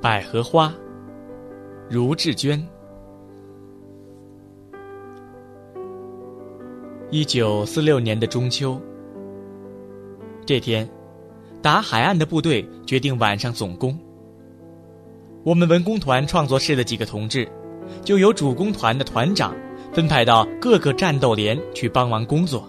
百合花，茹志娟。1946年的中秋，这天，打海岸的部队决定晚上总攻。我们文工团创作室的几个同志，就由主攻团的团长分派到各个战斗连去帮忙工作。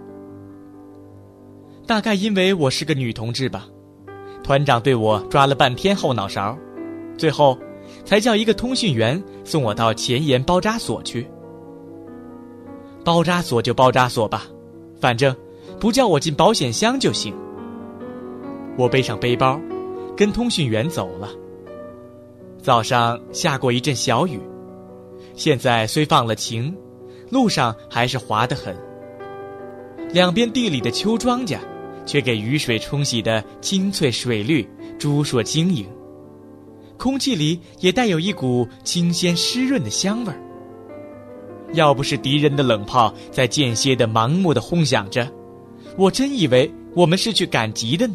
大概因为我是个女同志吧，团长对我抓了半天后脑勺，最后才叫一个通讯员送我到前沿包扎所去。包扎所就包扎所吧，反正不叫我进保险箱就行。我背上背包，跟通讯员走了。早上下过一阵小雨，现在虽放了晴，路上还是滑得很。两边地里的秋庄稼却给雨水冲洗的青翠水绿，珠烁晶莹，空气里也带有一股清鲜湿润的香味儿。要不是敌人的冷炮在间歇的盲目的轰响着，我真以为我们是去赶集的呢。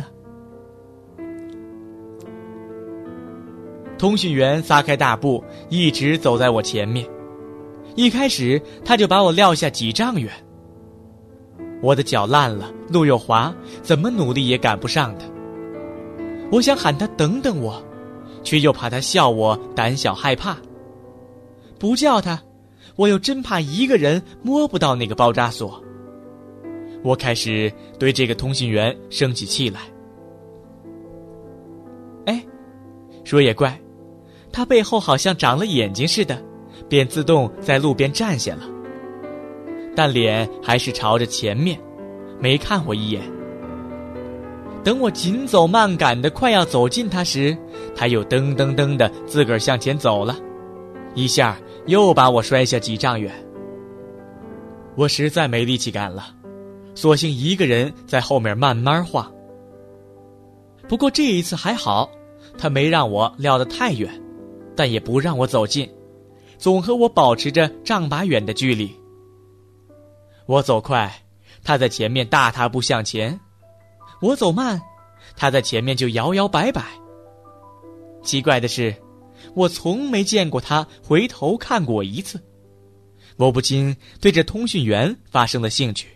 通讯员撒开大步，一直走在我前面。一开始他就把我撂下几丈远。我的脚烂了，路又滑，怎么努力也赶不上他。我想喊他等等我，却又怕他笑我胆小害怕。不叫他，我又真怕一个人摸不到那个包扎所。我开始对这个通讯员生起气来。说也怪，他背后好像长了眼睛似的，便自动在路边站下了，但脸还是朝着前面，没看我一眼。等我紧走慢赶的快要走近他时，他又噔噔噔的自个儿向前走了，一下又把我摔下几丈远。我实在没力气赶了，索性一个人在后面慢慢晃。不过这一次还好，他没让我撂得太远，但也不让我走近，总和我保持着丈把远的距离。我走快，他在前面大踏步向前；我走慢，他在前面就摇摇摆摆。奇怪的是，我从没见过他回头看过我一次。我不禁对这通讯员发生了兴趣。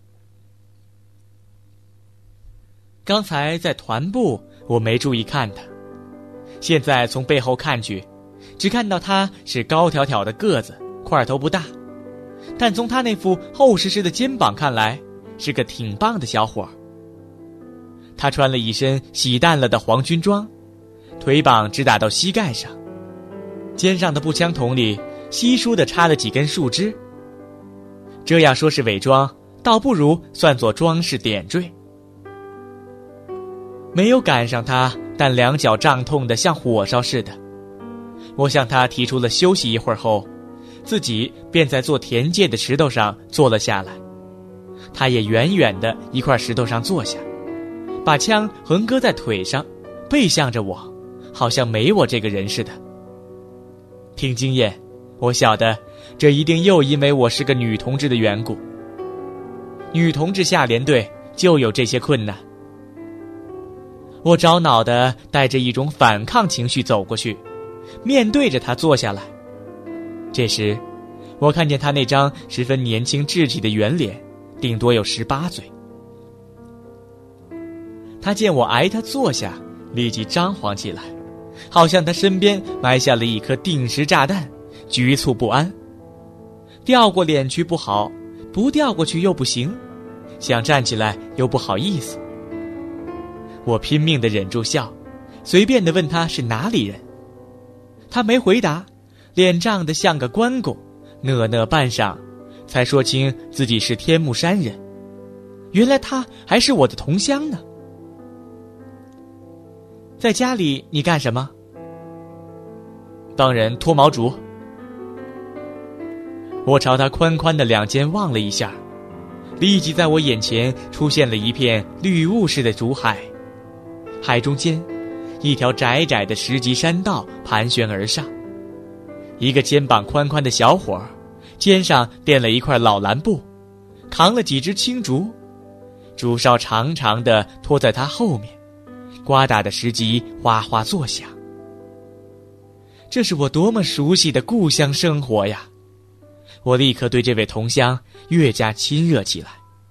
刚才在团部我没注意看他，现在从背后看去，只看到他是高挑挑的个子，块头不大，但从他那副厚实实的肩膀看来，是个挺棒的小伙。他穿了一身洗淡了的黄军装，腿膀直打到膝盖上，肩上的步枪筒里稀疏地插了几根树枝。这样说是伪装，倒不如算作装饰点缀。没有赶上他，但两脚胀痛得像火烧似的。我向他提出了休息一会儿后，自己便在做田界的石头上坐了下来。他也远远的一块石头上坐下，把枪横搁在腿上，背向着我，好像没我这个人似的。听经验，我晓得这一定又因为我是个女同志的缘故。女同志下连队就有这些困难。我着脑的带着一种反抗情绪走过去，面对着他坐下来。这时我看见他那张十分年轻稚气的圆脸，顶多有18岁。他见我挨他坐下，立即张狂起来，好像他身边埋下了一颗定时炸弹，局促不安。调过脸去不好，不调过去又不行，想站起来又不好意思。我拼命地忍住笑，随便地问他是哪里人。他没回答，脸涨得像个关公，讷讷半晌，才说清自己是天目山人。原来他还是我的同乡呢。在家里你干什么？帮人脱毛竹。我朝他宽宽的两肩望了一下，立即在我眼前出现了一片绿雾似的竹海。海中间，一条窄窄的石级山道盘旋而上，一个肩膀宽宽的小伙儿，肩上垫了一块老蓝布，扛了几只青竹，竹梢长长的拖在他后面，呱嗒的石级哗哗作响。 这是我多么熟悉的故乡生活呀！我立刻对这位同乡越加亲热起来。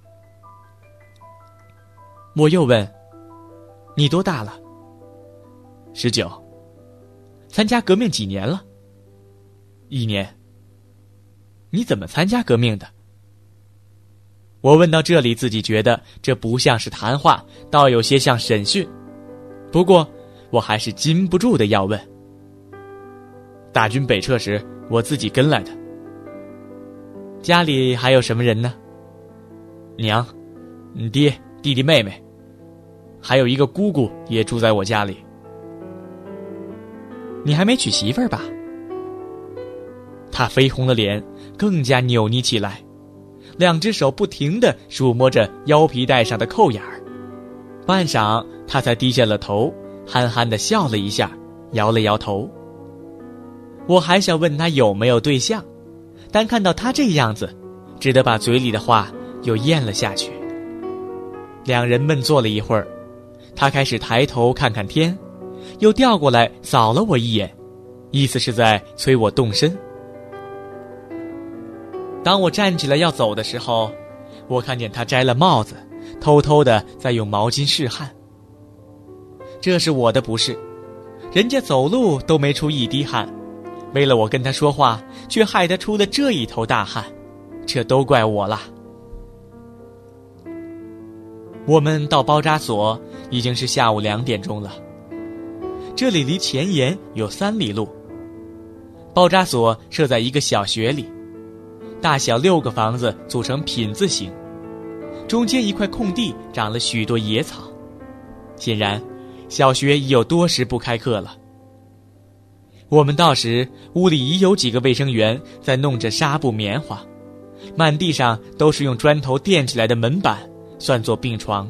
我又问：你多大了？19。参加革命几年了？1年。你怎么参加革命的？我问到这里，自己觉得这不像是谈话，倒有些像审讯。不过我还是禁不住的要问。大军北撤时，我自己跟来的。家里还有什么人呢？娘、爹、弟弟妹妹，还有一个姑姑也住在我家里。你还没娶媳妇儿吧？他绯红的脸更加扭捏起来，2只手不停地抚摸着腰皮带上的扣眼儿。半晌，他才低下了头，憨憨地笑了一下，摇了摇头。我还想问他有没有对象，但看到他这样子，只得把嘴里的话又咽了下去。2人闷坐了一会儿，他开始抬头看看天，又调过来扫了我一眼，意思是在催我动身。当我站起来要走的时候，我看见他摘了帽子，偷偷地在用毛巾拭汗。这是我的不是，人家走路都没出一滴汗，为了我跟他说话，却害他出了这一头大汗，这都怪我了。我们到包扎所已经是下午2点钟了，这里离前沿有3里路。包扎所设在一个小学里，大小6个房子组成品字形，中间一块空地长了许多野草，显然小学已有多时不开课了。我们到时，屋里已有几个卫生员在弄着纱布棉花，满地上都是用砖头垫起来的门板，算作病床。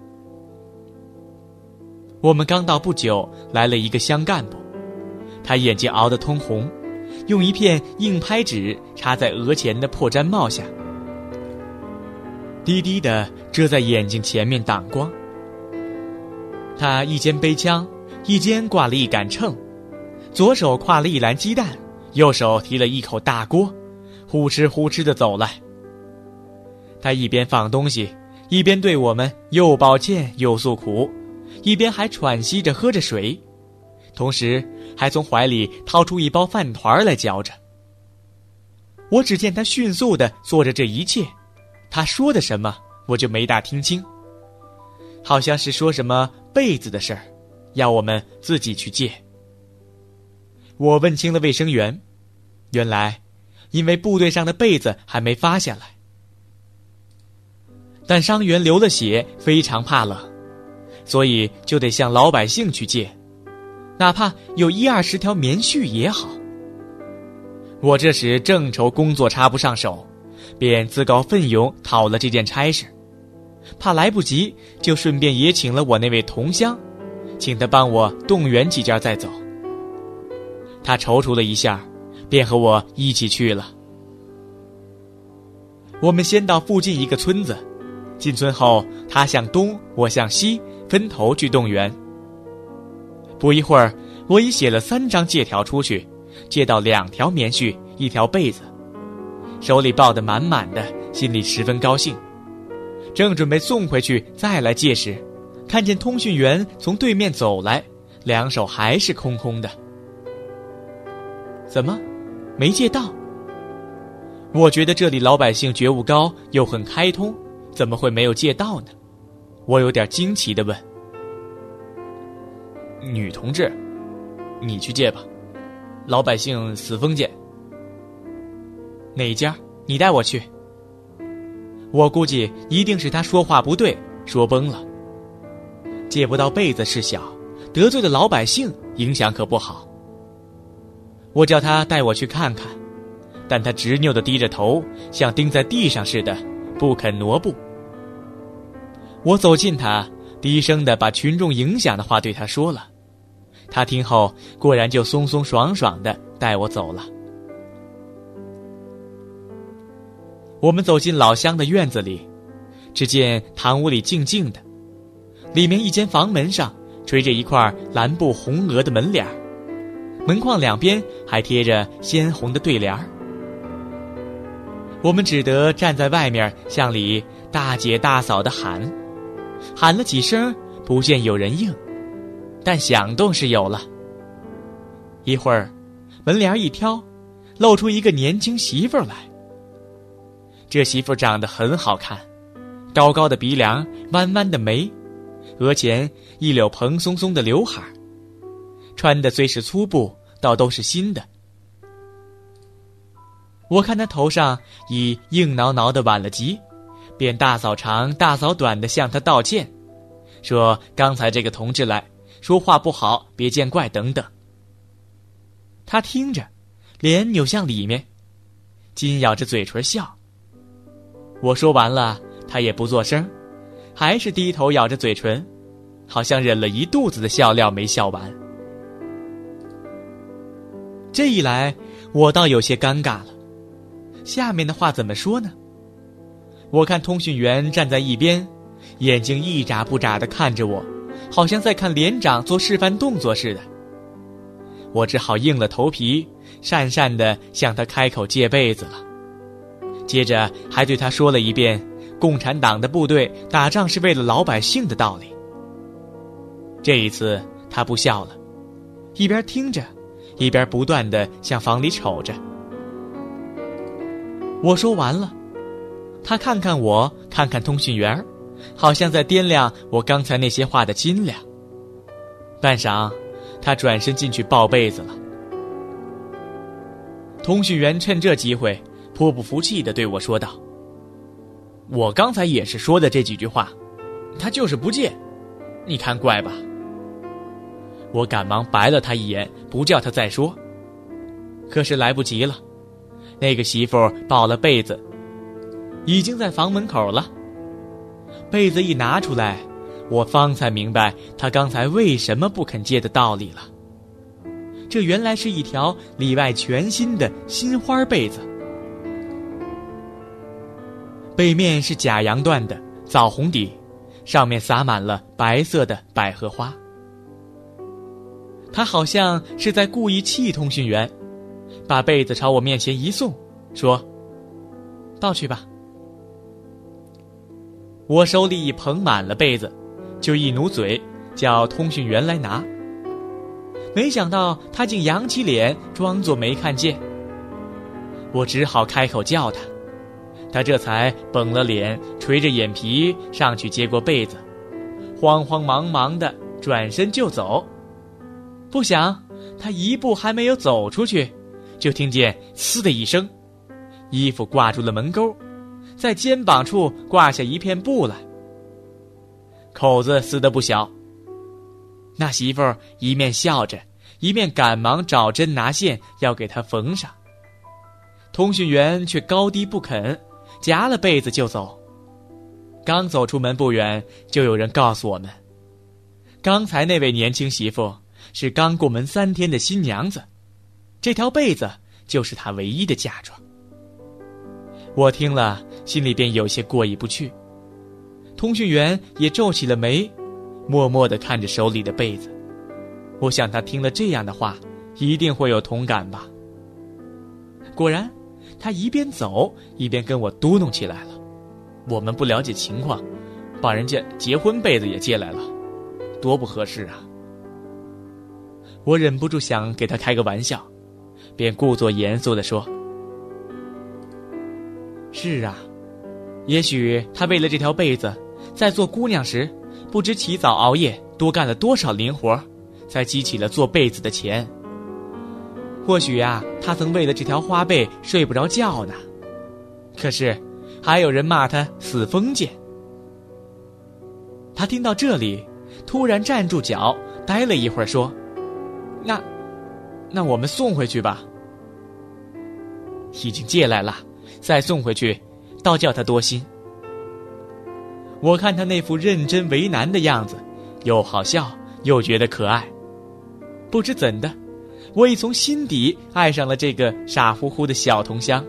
我们刚到不久，来了一个乡干部，他眼睛熬得通红，用一片硬拍纸插在额前的破毡帽下，低低地遮在眼睛前面挡光。他一肩背枪，一肩挂了一杆秤，左手挎了一篮鸡蛋，右手提了一口大锅，呼哧呼哧地走来。他一边放东西，一边对我们又抱歉又诉苦，一边还喘息着喝着水，同时还从怀里掏出一包饭团来嚼着。我只见他迅速地做着这一切，他说的什么我就没大听清，好像是说什么被子的事儿，要我们自己去借。我问清了卫生员，原来因为部队上的被子还没发下来，但伤员流了血，非常怕冷，所以就得向老百姓去借，哪怕有10-20条棉絮也好。我这时正愁工作插不上手，便自告奋勇讨了这件差事，怕来不及，就顺便也请了我那位同乡，请他帮我动员几件再走。他踌躇了一下，便和我一起去了。我们先到附近一个村子，进村后，他向东，我向西，分头去动员。不一会儿，我已写了3张借条出去，借到2条棉絮，1条被子，手里抱得满满的，心里十分高兴。正准备送回去再来借时，看见通讯员从对面走来，2手还是空空的。怎么没借到？我觉得这里老百姓觉悟高，又很开通，怎么会没有借到呢？我有点惊奇地问。女同志，你去借吧，老百姓死封建。哪家？你带我去。我估计一定是他说话不对，说崩了。借不到被子是小，得罪了老百姓，影响可不好。我叫他带我去看看，但他执拗地低着头，像钉在地上似的，不肯挪步。我走近他，低声地把群众影响的话对他说了，他听后果然就松松爽爽地带我走了。我们走进老乡的院子里，只见堂屋里静静的，里面一间房门上垂着一块蓝布红额的门帘， 门框两边还贴着鲜红的对联儿。我们只得站在外面向里大姐大嫂的喊了几声，不见有人应，但响动是有了。一会儿，门帘一挑，露出一个年轻媳妇来。这媳妇长得很好看，高高的鼻梁，弯弯的眉，额前一绺蓬松松的刘海，穿的虽是粗布，倒都是新的。我看她头上已硬挠挠的挽了髻，便大嫂长大嫂短的向她道歉，说刚才这个同志来说话不好，别见怪等等。她听着，脸扭向里面，紧咬着嘴唇笑。我说完了，她也不作声，还是低头咬着嘴唇，好像忍了一肚子的笑料没笑完。这一来，我倒有些尴尬了。下面的话怎么说呢？我看通讯员站在一边，眼睛一眨不眨地看着我，好像在看连长做示范动作似的。我只好硬了头皮，讪讪地向他开口借被子了。接着还对他说了一遍共产党的部队打仗是为了老百姓的道理。这一次他不笑了，一边听着，一边不断地向房里瞅着。我说完了，他看看我，看看通讯员，好像在掂量我刚才那些话的斤两。半晌，他转身进去抱被子了。通讯员趁这机会颇不服气地对我说道：“我刚才也是说的这几句话，他就是不借，你看怪吧？”我赶忙白了他一眼，不叫他再说。可是来不及了，那个媳妇抱了被子，已经在房门口了。被子一拿出来，我方才明白他刚才为什么不肯借的道理了。这原来是一条里外全新的新花被子，背面是假洋缎的枣红底，上面撒满了白色的百合花。他好像是在故意气通讯员，把被子朝我面前一送，说：“抱去吧。”我手里已捧满了被子，就一努嘴叫通讯员来拿。没想到他竟扬起脸装作没看见，我只好开口叫他，他这才绷了脸，垂着眼皮上去接过被子，慌慌忙忙的转身就走。不想他一步还没有走出去，就听见呲的一声，衣服挂住了门钩，在肩膀处挂下一片布来，口子撕得不小。那媳妇儿一面笑着，一面赶忙找针拿线要给他缝上。通讯员却高低不肯，夹了被子就走。刚走出门不远，就有人告诉我们，刚才那位年轻媳妇是刚过门3天的新娘子，这条被子就是她唯一的嫁妆。我听了，心里便有些过意不去。通讯员也皱起了眉，默默地看着手里的被子。我想他听了这样的话，一定会有同感吧。果然，他一边走一边跟我嘟哝起来了。我们不了解情况，把人家结婚被子也借来了，多不合适啊！我忍不住想给他开个玩笑，便故作严肃地说：“是啊，也许他为了这条被子，在做姑娘时不知起早熬夜，多干了多少零活，才积起了做被子的钱。或许啊，他曾为了这条花被睡不着觉呢。可是还有人骂他死封建。”他听到这里，突然站住脚，呆了一会儿，说：“那我们送回去吧。”已经借来了，再送回去，倒叫他多心。我看他那副认真为难的样子，又好笑又觉得可爱。不知怎的，我已从心底爱上了这个傻乎乎的小同乡。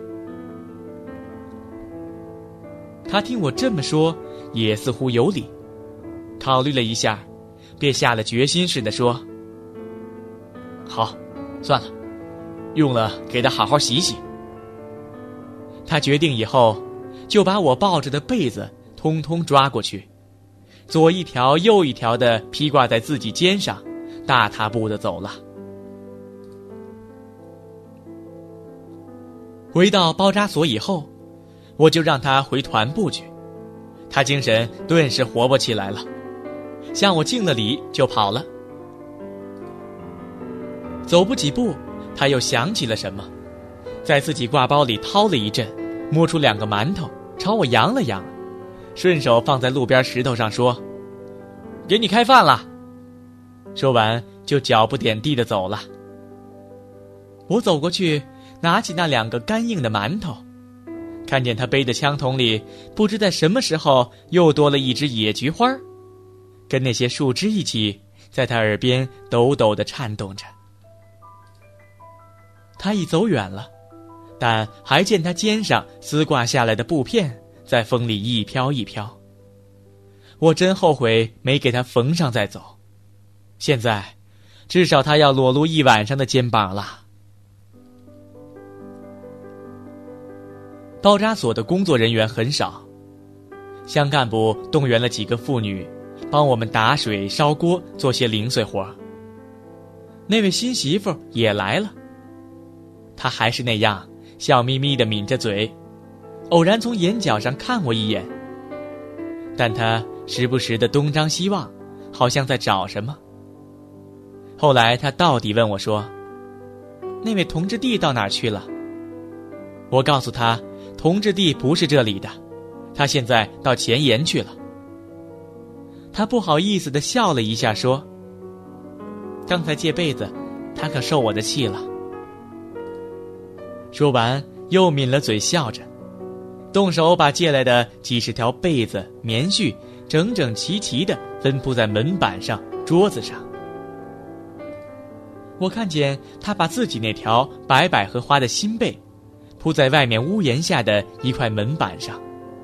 他听我这么说，也似乎有理，考虑了一下，便下了决心似的说：“好， 算了，用了给他好好洗洗。他决定以后，就把我抱着的被子通通抓过去，左一条右一条的披挂在自己肩上，大踏步的走了。回到包扎所以后，我就让他回团部去，他精神顿时活泼起来了，向我敬了礼就跑了。走不几步，他又想起了什么，在自己挂包里掏了一阵，摸出2个馒头朝我扬了扬，顺手放在路边石头上说：“给你开饭了。”说完就脚不点地的走了。我走过去拿起那2个干硬的馒头，看见他背的枪筒里不知在什么时候又多了一只野菊花，跟那些树枝一起在他耳边抖抖地颤动着。他已走远了，但还见他肩上丝挂下来的布片在风里一飘一飘。我真后悔没给他缝上再走，现在至少他要裸露1晚上的肩膀了。包扎所的工作人员很少，乡干部动员了几个妇女帮我们打水烧锅，做些零碎活。那位新媳妇也来了，她还是那样笑眯眯地抿着嘴，偶然从眼角上看我一眼，但她时不时地东张西望，好像在找什么。后来她到底问我说：“那位同志弟到哪儿去了？”我告诉她，同志弟不是这里的，他现在到前沿去了。他不好意思地笑了一下说：“刚才借被子，他可受我的气了。”说完又抿了嘴笑着，动手把借来的几十条被子棉絮整整齐齐地分铺在门板上桌子上。我看见他把自己那条白百合花的新被铺在外面屋檐下的一块门板上。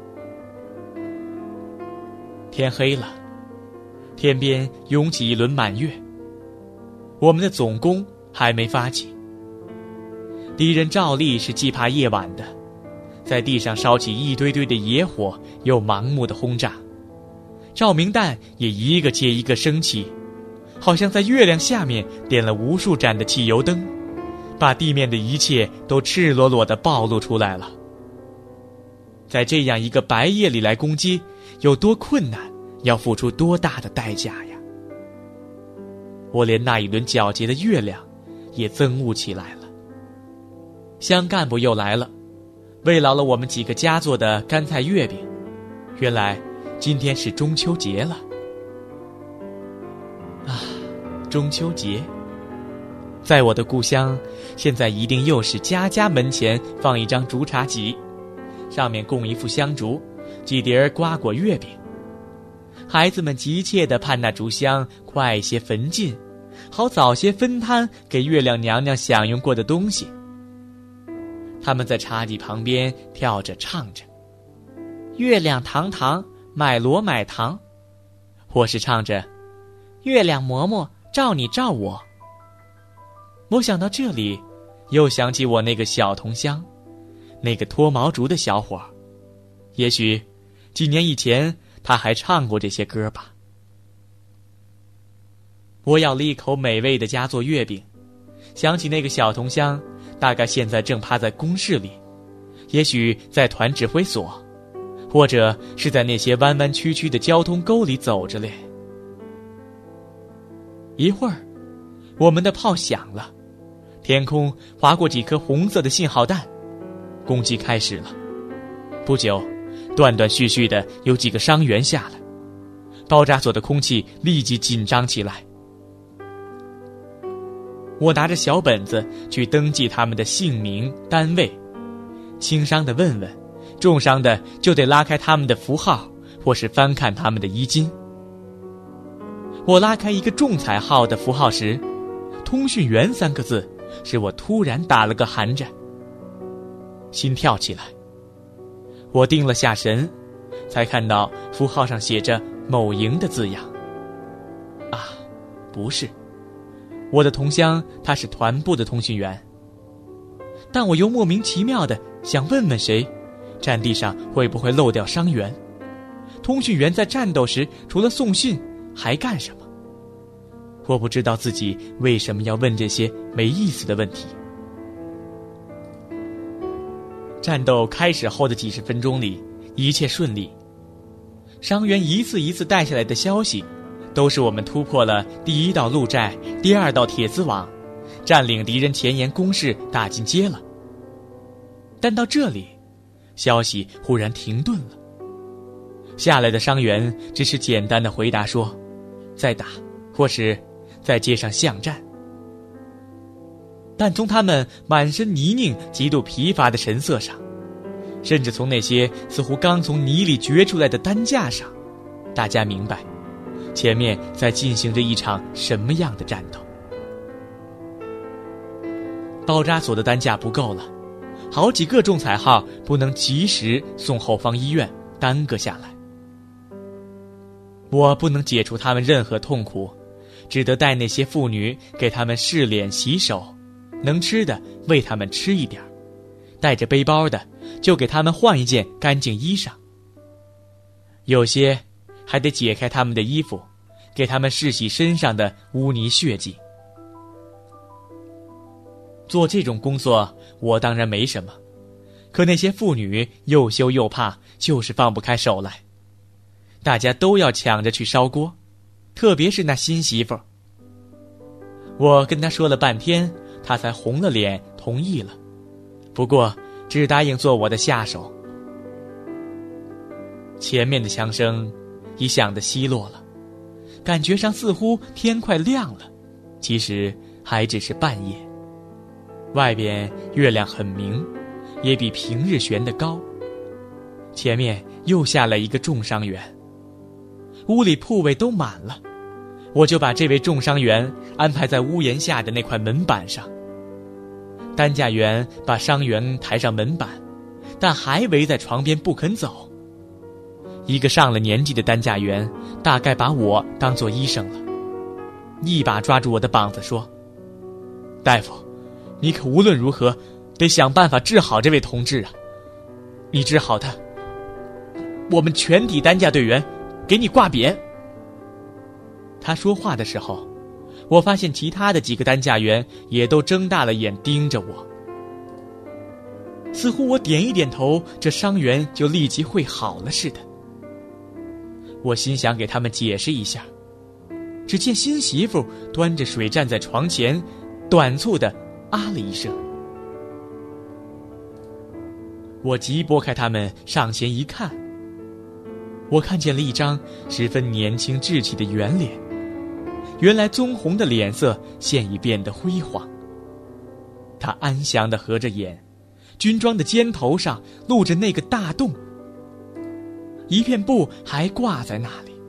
天黑了，天边涌起一轮满月，我们的总攻还没发起。敌人照例是忌怕夜晚的，在地上烧起一堆堆的野火，又盲目的轰炸，照明弹也一个接一个升起，好像在月亮下面点了无数盏的汽油灯，把地面的一切都赤裸裸地暴露出来了。在这样一个白夜里来攻击，有多困难，要付出多大的代价呀！我连那一轮皎洁的月亮也憎恶起来了。乡干部又来了，慰劳了我们几个家做的干菜月饼。原来今天是中秋节了。啊，中秋节，在我的故乡，现在一定又是家家门前放一张竹茶几，上面供一副香烛，几碟瓜果月饼。孩子们急切地盼那烛香快些焚尽，好早些分摊给月亮娘娘享用过的东西。他们在茶几旁边跳着唱着：“月亮堂堂，买锣买糖。”或是唱着：“月亮嬷嬷，照你照我。”我想到这里，又想起我那个小同乡，那个脱毛竹的小伙。也许几年以前他还唱过这些歌吧。我咬了一口美味的家做月饼，想起那个小同乡，大概现在正趴在工室里，也许在团指挥所，或者是在那些弯弯曲曲的交通沟里走着嘞。一会儿，我们的炮响了，天空划过几颗红色的信号弹，攻击开始了。不久，断断续续的有几个伤员下来，包扎所的空气立即紧张起来。我拿着小本子去登记他们的姓名、单位，轻伤的问问，重伤的就得拉开他们的符号，或是翻看他们的衣襟。我拉开一个重彩号的符号时，通讯员3个字使我突然打了个寒颤，心跳起来。我定了下神，才看到符号上写着某营的字样。啊，不是， 我的同乡他是团部的通讯员，但我又莫名其妙的想问问谁，战地上会不会漏掉伤员？通讯员在战斗时除了送信还干什么？我不知道自己为什么要问这些没意思的问题。战斗开始后的几十分钟里，一切顺利。伤员一次一次带下来的消息，都是我们突破了第一道路寨，第二道铁丝网，占领敌人前沿工事，打进街了。但到这里，消息忽然停顿了。下来的伤员只是简单的回答说，在打，或是在街上巷战。但从他们满身泥泞、极度疲乏的神色上，甚至从那些似乎刚从泥里掘出来的担架上，大家明白，前面在进行着一场什么样的战斗。包扎所的担架不够了，好几个重彩号不能及时送后方医院，耽搁下来。我不能解除他们任何痛苦，只得带那些妇女给他们拭脸洗手，能吃的喂他们吃一点，带着背包的就给他们换一件干净衣裳。有些还得解开他们的衣服，给他们拭洗身上的污泥血迹。做这种工作我当然没什么，可那些妇女又羞又怕，就是放不开手来。大家都要抢着去烧锅，特别是那新媳妇。我跟她说了半天，她才红了脸同意了，不过只答应做我的下手。前面的枪声已响得稀落了，感觉上似乎天快亮了，其实还只是半夜。外边月亮很明，也比平日悬得高。前面又下来一个重伤员，屋里铺位都满了，我就把这位重伤员安排在屋檐下的那块门板上。担架员把伤员抬上门板，但还围在床边不肯走。一个上了年纪的担架员大概把我当作医生了，一把抓住我的膀子说，大夫，你可无论如何得想办法治好这位同志啊！你治好他，我们全体担架队员给你挂匾。他说话的时候，我发现其他的几个担架员也都睁大了眼盯着我，似乎我点一点头，这伤员就立即会好了似的。我心想给他们解释一下，只见新媳妇端着水站在床前，短促地啊了一声。我急拨开他们上前一看，我看见了一张十分年轻稚气的圆脸，原来棕红的脸色现已变得辉煌。他安详地合着眼，军装的肩头上露着那个大洞，一片布还挂在那里。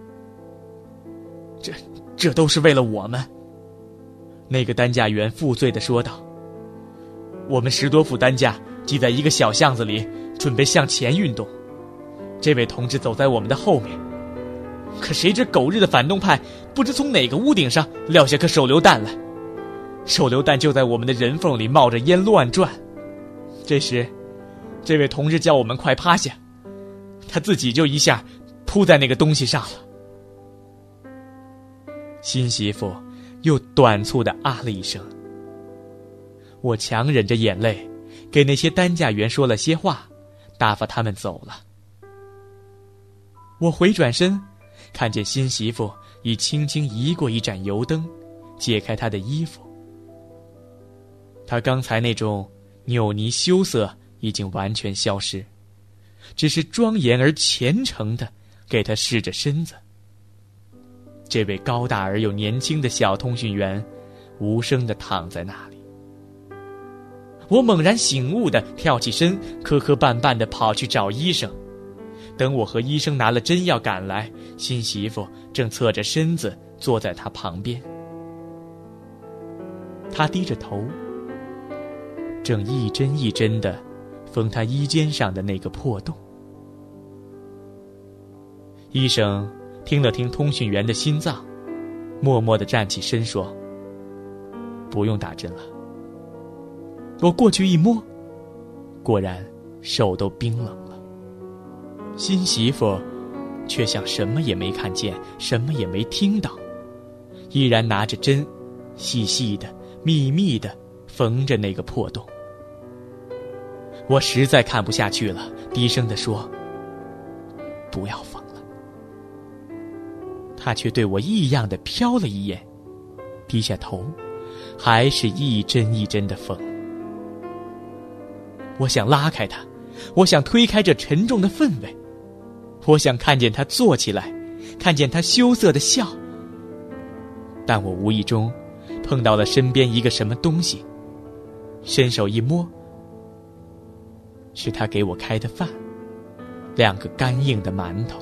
这都是为了我们。那个担架员负罪地说道，我们10多副担架挤在一个小巷子里，准备向前运动。这位同志走在我们的后面，可谁知狗日的反动派不知从哪个屋顶上撂下颗手榴弹来，手榴弹就在我们的人缝里冒着烟乱转。这时这位同志叫我们快趴下，他自己就一下扑在那个东西上了。新媳妇又短促地啊了一声。我强忍着眼泪给那些担架员说了些话，打发他们走了。我回转身，看见新媳妇已轻轻移过一盏油灯，解开她的衣服。她刚才那种扭捏羞涩已经完全消失，只是庄严而虔诚地给她试着身子。这位高大而又年轻的小通讯员无声地躺在那里。我猛然醒悟地跳起身，磕磕绊绊地跑去找医生。等我和医生拿了针药赶来，新媳妇正侧着身子坐在他旁边。他低着头，正一针一针地缝他衣肩上的那个破洞。医生听了听通讯员的心脏，默默地站起身说， 不用打针了。我过去一摸，果然手都冰冷了。新媳妇却像什么也没看见，什么也没听到，依然拿着针，细细的、密密的缝着那个破洞。我实在看不下去了，低声地说：“不要缝了。”他却对我异样地瞟了一眼，低下头，还是一针一针地缝。我想拉开他，我想推开这沉重的氛围，我想看见他坐起来，看见他羞涩的笑，但我无意中碰到了身边一个什么东西，伸手一摸，是他给我开的饭，2个干硬的馒头。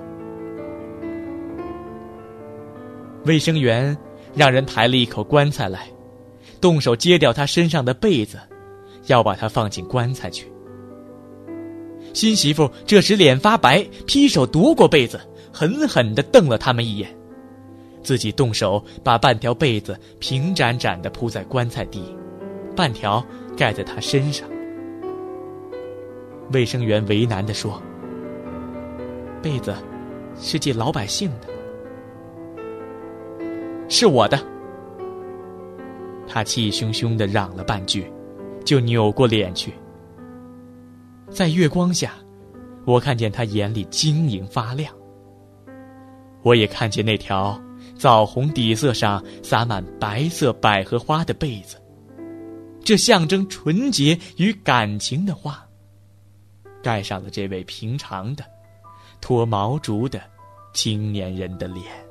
卫生员让人抬了一口棺材来，动手揭掉他身上的被子，要把他放进棺材去。新媳妇这时脸发白，劈手夺过被子，狠狠地瞪了他们一眼，自己动手把半条被子平展展地铺在棺材底，半条盖在他身上。卫生员为难地说：“被子是借老百姓的。”“是我的。”他气汹汹地嚷了半句，就扭过脸去。在月光下，我看见他眼里晶莹发亮。我也看见那条枣红底色上洒满白色百合花的被子，这象征纯洁与感情的花，盖上了这位平常的、脱毛竹的青年人的脸。